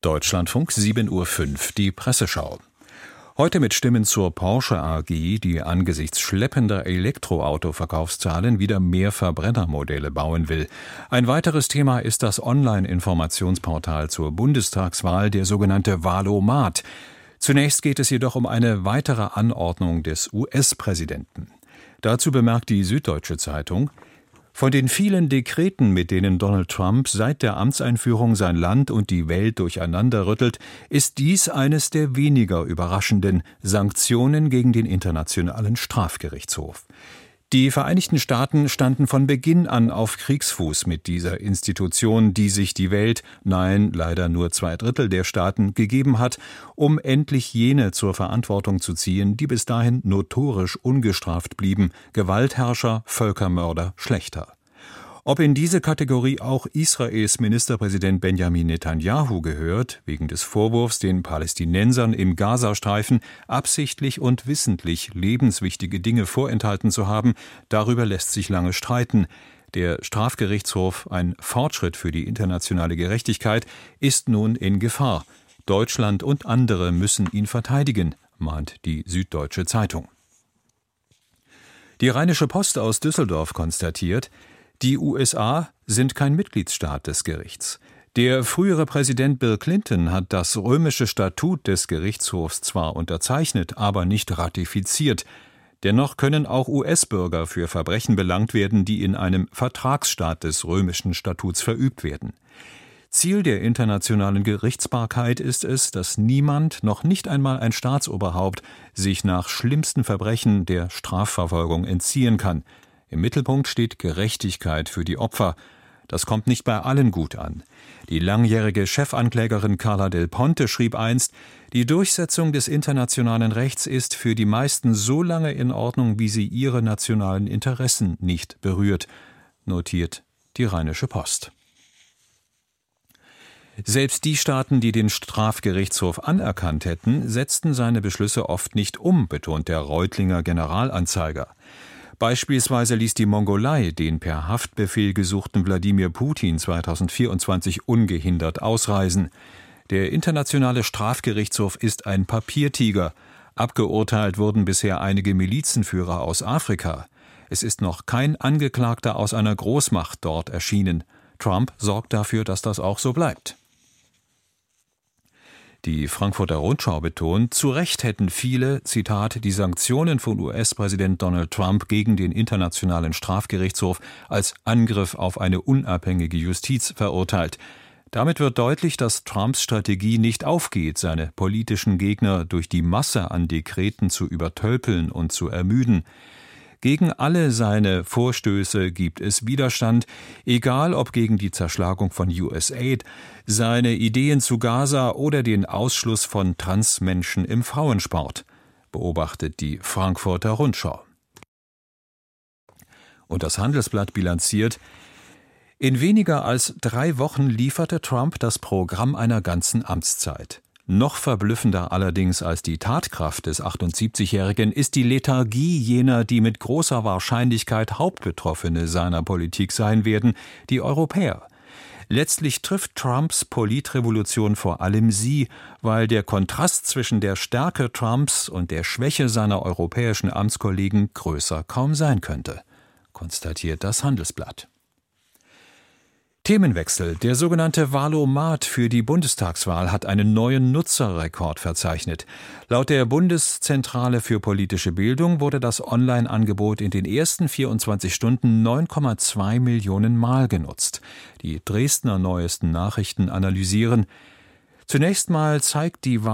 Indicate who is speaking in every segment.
Speaker 1: Deutschlandfunk 7:05 Uhr, die Presseschau. Heute mit Stimmen zur Porsche AG, die angesichts schleppender Elektroauto-Verkaufszahlen wieder mehr Verbrennermodelle bauen will. Ein weiteres Thema ist das Online-Informationsportal zur Bundestagswahl, der sogenannte Wahlomat. Zunächst geht es jedoch um eine weitere Anordnung des US-Präsidenten. Dazu bemerkt die Süddeutsche Zeitung: Von den vielen Dekreten, mit denen Donald Trump seit der Amtseinführung sein Land und die Welt durcheinanderrüttelt, ist dies eines der weniger überraschenden: Sanktionen gegen den Internationalen Strafgerichtshof. Die Vereinigten Staaten standen von Beginn an auf Kriegsfuß mit dieser Institution, die sich die Welt, nein, leider nur 2/3 der Staaten, gegeben hat, um endlich jene zur Verantwortung zu ziehen, die bis dahin notorisch ungestraft blieben: Gewaltherrscher, Völkermörder, Schlächter. Ob in diese Kategorie auch Israels Ministerpräsident Benjamin Netanyahu gehört, wegen des Vorwurfs, den Palästinensern im Gazastreifen absichtlich und wissentlich lebenswichtige Dinge vorenthalten zu haben, darüber lässt sich lange streiten. Der Strafgerichtshof, ein Fortschritt für die internationale Gerechtigkeit, ist nun in Gefahr. Deutschland und andere müssen ihn verteidigen, mahnt die Süddeutsche Zeitung. Die Rheinische Post aus Düsseldorf konstatiert: Die USA sind kein Mitgliedsstaat des Gerichts. Der frühere Präsident Bill Clinton hat das römische Statut des Gerichtshofs zwar unterzeichnet, aber nicht ratifiziert. Dennoch können auch US-Bürger für Verbrechen belangt werden, die in einem Vertragsstaat des römischen Statuts verübt werden. Ziel der internationalen Gerichtsbarkeit ist es, dass niemand, noch nicht einmal ein Staatsoberhaupt, sich nach schlimmsten Verbrechen der Strafverfolgung entziehen kann. Im Mittelpunkt steht Gerechtigkeit für die Opfer. Das kommt nicht bei allen gut an. Die langjährige Chefanklägerin Carla Del Ponte schrieb einst: Die Durchsetzung des internationalen Rechts ist für die meisten so lange in Ordnung, wie sie ihre nationalen Interessen nicht berührt, notiert die Rheinische Post. Selbst die Staaten, die den Strafgerichtshof anerkannt hätten, setzten seine Beschlüsse oft nicht um, betont der Reutlinger Generalanzeiger. Beispielsweise ließ die Mongolei den per Haftbefehl gesuchten Wladimir Putin 2024 ungehindert ausreisen. Der Internationale Strafgerichtshof ist ein Papiertiger. Abgeurteilt wurden bisher einige Milizenführer aus Afrika. Es ist noch kein Angeklagter aus einer Großmacht dort erschienen. Trump sorgt dafür, dass das auch so bleibt. Die Frankfurter Rundschau betont: Zu Recht hätten viele, Zitat, die Sanktionen von US-Präsident Donald Trump gegen den Internationalen Strafgerichtshof als Angriff auf eine unabhängige Justiz verurteilt. Damit wird deutlich, dass Trumps Strategie nicht aufgeht, seine politischen Gegner durch die Masse an Dekreten zu übertölpeln und zu ermüden. Gegen alle seine Vorstöße gibt es Widerstand, egal ob gegen die Zerschlagung von USAID, seine Ideen zu Gaza oder den Ausschluss von Transmenschen im Frauensport, beobachtet die Frankfurter Rundschau. Und das Handelsblatt bilanziert: In weniger als 3 Wochen lieferte Trump das Programm einer ganzen Amtszeit. Noch verblüffender allerdings als die Tatkraft des 78-Jährigen ist die Lethargie jener, die mit großer Wahrscheinlichkeit Hauptbetroffene seiner Politik sein werden, die Europäer. Letztlich trifft Trumps Politrevolution vor allem sie, weil der Kontrast zwischen der Stärke Trumps und der Schwäche seiner europäischen Amtskollegen größer kaum sein könnte, konstatiert das Handelsblatt. Themenwechsel. Der sogenannte Wahlomat für die Bundestagswahl hat einen neuen Nutzerrekord verzeichnet. Laut der Bundeszentrale für politische Bildung wurde das Online-Angebot in den ersten 24 Stunden 9,2 Millionen Mal genutzt. Die Dresdner Neuesten Nachrichten analysieren: Zunächst mal zeigt die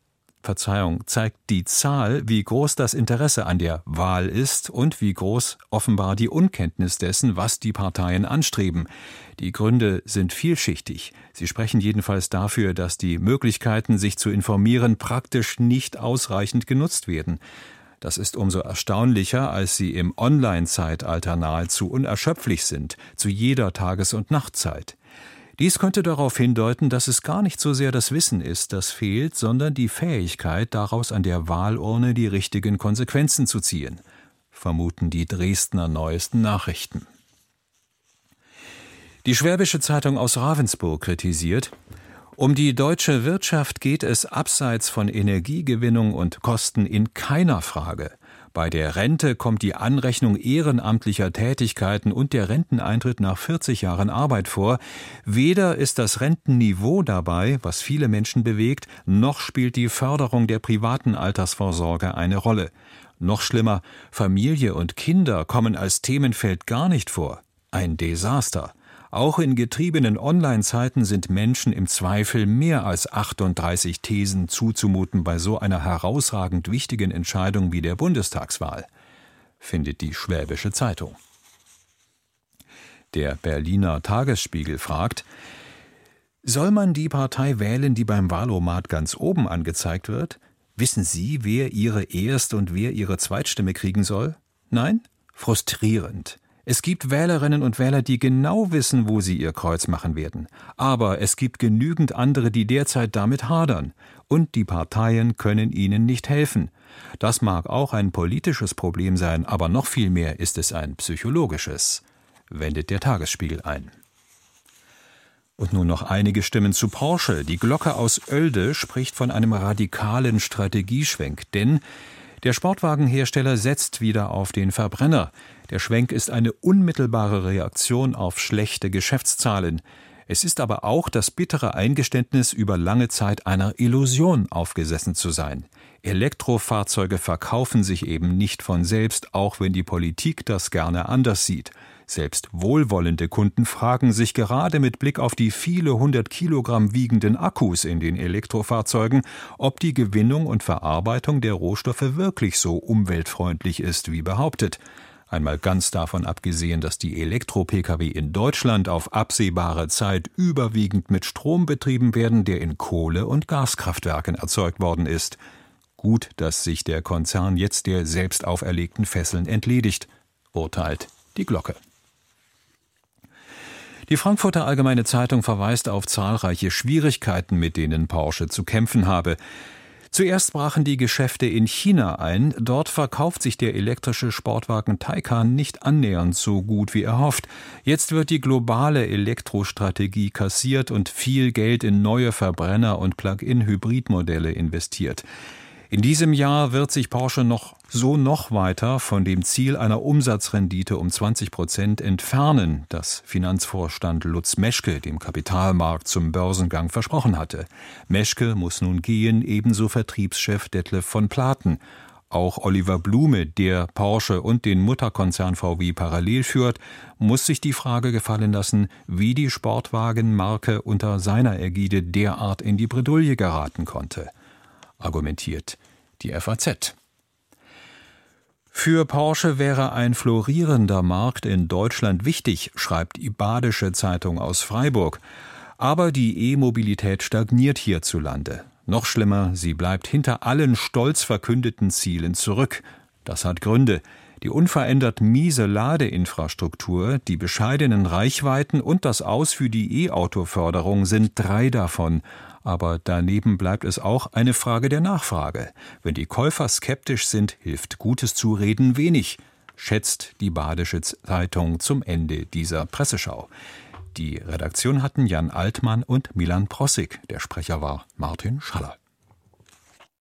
Speaker 1: Zahl, wie groß das Interesse an der Wahl ist und wie groß offenbar die Unkenntnis dessen, was die Parteien anstreben. Die Gründe sind vielschichtig. Sie sprechen jedenfalls dafür, dass die Möglichkeiten, sich zu informieren, praktisch nicht ausreichend genutzt werden. Das ist umso erstaunlicher, als sie im Online-Zeitalter nahezu unerschöpflich sind, zu jeder Tages- und Nachtzeit. Dies könnte darauf hindeuten, dass es gar nicht so sehr das Wissen ist, das fehlt, sondern die Fähigkeit, daraus an der Wahlurne die richtigen Konsequenzen zu ziehen, vermuten die Dresdner Neuesten Nachrichten. Die Schwäbische Zeitung aus Ravensburg kritisiert: Um die deutsche Wirtschaft geht es abseits von Energiegewinnung und Kosten in keiner Frage. Bei der Rente kommt die Anrechnung ehrenamtlicher Tätigkeiten und der Renteneintritt nach 40 Jahren Arbeit vor. Weder ist das Rentenniveau dabei, was viele Menschen bewegt, noch spielt die Förderung der privaten Altersvorsorge eine Rolle. Noch schlimmer, Familie und Kinder kommen als Themenfeld gar nicht vor. Ein Desaster. Auch in getriebenen Online-Zeiten sind Menschen im Zweifel mehr als 38 Thesen zuzumuten bei so einer herausragend wichtigen Entscheidung wie der Bundestagswahl, findet die Schwäbische Zeitung. Der Berliner Tagesspiegel fragt: Soll man die Partei wählen, die beim Wahlomat ganz oben angezeigt wird? Wissen Sie, wer Ihre Erst- und wer Ihre Zweitstimme kriegen soll? Nein? Frustrierend. Es gibt Wählerinnen und Wähler, die genau wissen, wo sie ihr Kreuz machen werden. Aber es gibt genügend andere, die derzeit damit hadern. Und die Parteien können ihnen nicht helfen. Das mag auch ein politisches Problem sein, aber noch viel mehr ist es ein psychologisches, wendet der Tagesspiegel ein. Und nun noch einige Stimmen zu Porsche. Die Glocke aus Oelde spricht von einem radikalen Strategieschwenk, denn der Sportwagenhersteller setzt wieder auf den Verbrenner. Der Schwenk ist eine unmittelbare Reaktion auf schlechte Geschäftszahlen. Es ist aber auch das bittere Eingeständnis, über lange Zeit einer Illusion aufgesessen zu sein. Elektrofahrzeuge verkaufen sich eben nicht von selbst, auch wenn die Politik das gerne anders sieht. Selbst wohlwollende Kunden fragen sich gerade mit Blick auf die viele 100 Kilogramm wiegenden Akkus in den Elektrofahrzeugen, ob die Gewinnung und Verarbeitung der Rohstoffe wirklich so umweltfreundlich ist, wie behauptet. Einmal ganz davon abgesehen, dass die Elektro-Pkw in Deutschland auf absehbare Zeit überwiegend mit Strom betrieben werden, der in Kohle- und Gaskraftwerken erzeugt worden ist. Gut, dass sich der Konzern jetzt der selbst auferlegten Fesseln entledigt, urteilt die Glocke. Die Frankfurter Allgemeine Zeitung verweist auf zahlreiche Schwierigkeiten, mit denen Porsche zu kämpfen habe. Zuerst brachen die Geschäfte in China ein. Dort verkauft sich der elektrische Sportwagen Taycan nicht annähernd so gut wie erhofft. Jetzt wird die globale Elektrostrategie kassiert und viel Geld in neue Verbrenner- und Plug-in-Hybridmodelle investiert. In diesem Jahr wird sich Porsche noch weiter von dem Ziel einer Umsatzrendite um 20% entfernen, das Finanzvorstand Lutz Meschke dem Kapitalmarkt zum Börsengang versprochen hatte. Meschke muss nun gehen, ebenso Vertriebschef Detlef von Platen. Auch Oliver Blume, der Porsche und den Mutterkonzern VW parallel führt, muss sich die Frage gefallen lassen, wie die Sportwagenmarke unter seiner Ägide derart in die Bredouille geraten konnte, argumentiert die FAZ. Für Porsche wäre ein florierender Markt in Deutschland wichtig, schreibt die Badische Zeitung aus Freiburg. Aber die E-Mobilität stagniert hierzulande. Noch schlimmer, sie bleibt hinter allen stolz verkündeten Zielen zurück. Das hat Gründe. Die unverändert miese Ladeinfrastruktur, die bescheidenen Reichweiten und das Aus für die E-Auto-Förderung sind 3 davon. Aber daneben bleibt es auch eine Frage der Nachfrage. Wenn die Käufer skeptisch sind, hilft gutes Zureden wenig, schätzt die Badische Zeitung zum Ende dieser Presseschau. Die Redaktion hatten Jan Altmann und Milan Prossig. Der Sprecher war Martin Schaller.